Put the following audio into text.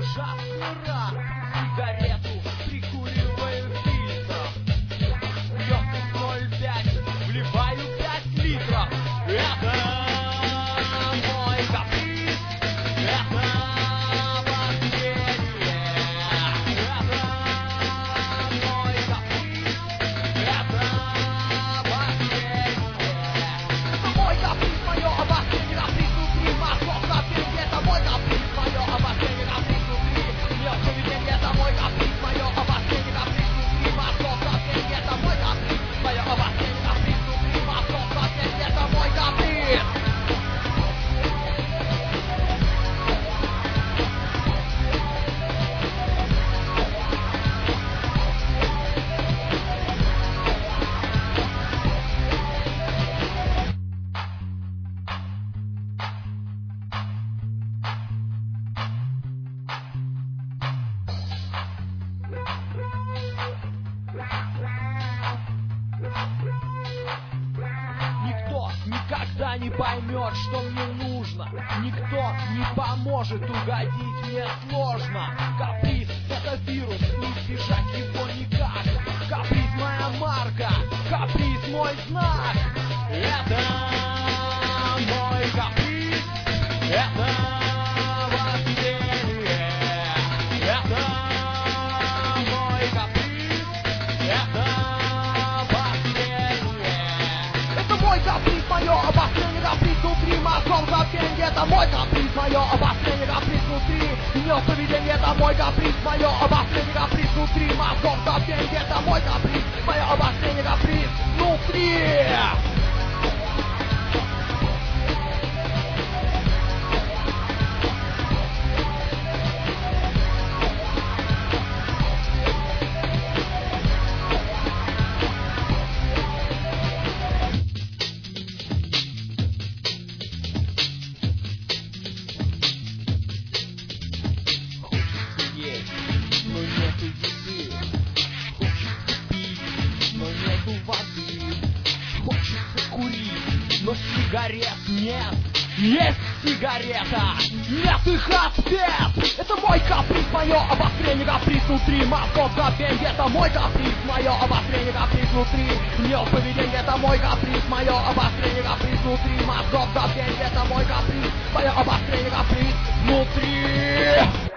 ужасный рак. Сигарету прикуриваю фильтром. Легкость 0,5, вливаю 5 литров. Это мой каприз, это вожделение. Это мой каприз, это вожделение. Это мой каприз, мое обострение, каприз внутри мозгов забвенье. Это мой каприз, мое обострение, каприз внутри мое поведение. Это мой каприз, мое обострение, каприз внутри мозгов забвенье. Это мой каприз, мое обострение, каприз внутри мозгов забвенье. Это мой каприз. Никто никогда не поймет, что мне нужно. Никто не поможет, угодить мне сложно. Каприз — это вирус, не избежать его никак. Каприз — моя марка, каприз — мой знак. Это мой каприз, это вожделение. Это мой каприз, это это мой каприз, мое обострение, каприз внутри мозгов забвенье. Это мой каприз, мое обострение, каприз внутри нее поведение. Это мой каприз, мое обострение, каприз внутри мозгов забвенье. Это мой каприз, мое обострение, каприз внутри. Но нету еды, хочется пить, но нету воды, хочется курить, но сигарет нет. Есть сигарета, нет их ответ. Это мой каприз, мое обострение, каприз внутри мозгов забвенье. Это мой каприз, мое обострение, каприз внутри нее поведение. Это мой каприз, мое обострение, каприз внутри мозгов забвенье. Это мой каприз, мое обострение, каприз внутри.